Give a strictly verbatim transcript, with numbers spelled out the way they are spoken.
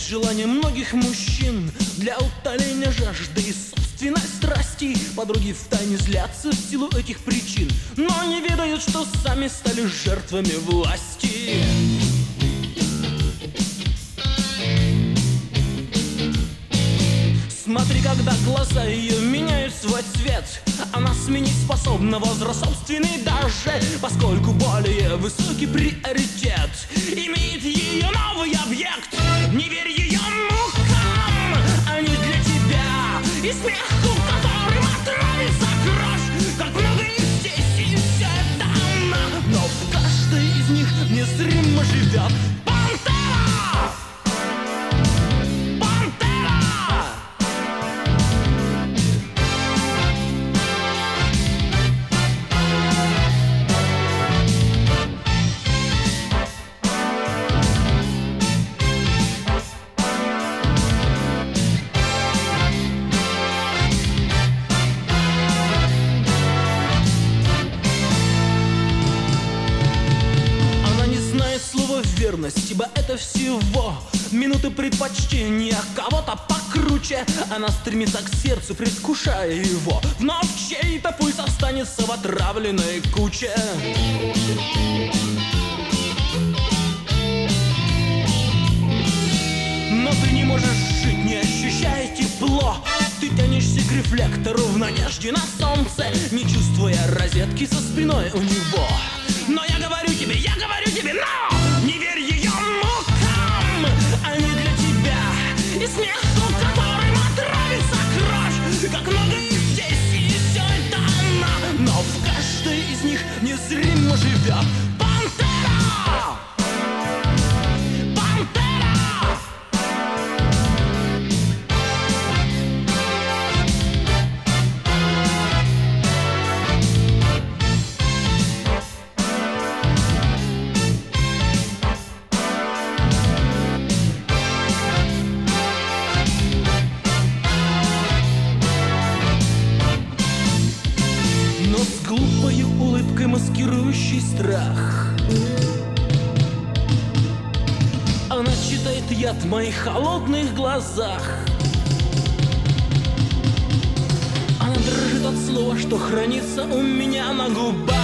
желание многих мужчин для утоления жажды и собственной страсти. Подруги втайне злятся в силу этих причин, но не ведают, что сами стали жертвами власти. Смотри, когда глаза ее меняют свой цвет, она сменить способна возраст собственный даже, поскольку более высокий приоритет имеет ее новый объект. Не верь ее мукам, они для тебя, и смеху, которым отравится кровь. Как много их здесь, и все это она, но в каждой из них незримо живет пантера. Верность, ибо это всего минуты предпочтения кого-то покруче. Она стремится к сердцу, предвкушая его. Вновь чей-то пульс останется в отравленной куче. Но ты не можешь жить, не ощущая тепло. Ты тянешься к рефлектору в надежде на солнце, не чувствуя розетки за спиной у него. Но я говорю тебе, я говорю тебе, но не верь ее мукам, они для тебя, и смеху, которым отравится кровь. Как много их здесь, и все это она, но в каждой из них незримо живет пантера. Пантера. Глупою улыбкой, маскирующей страх, она читает яд в моих холодных глазах. Она дрожит от слова, что хранится у меня на губах.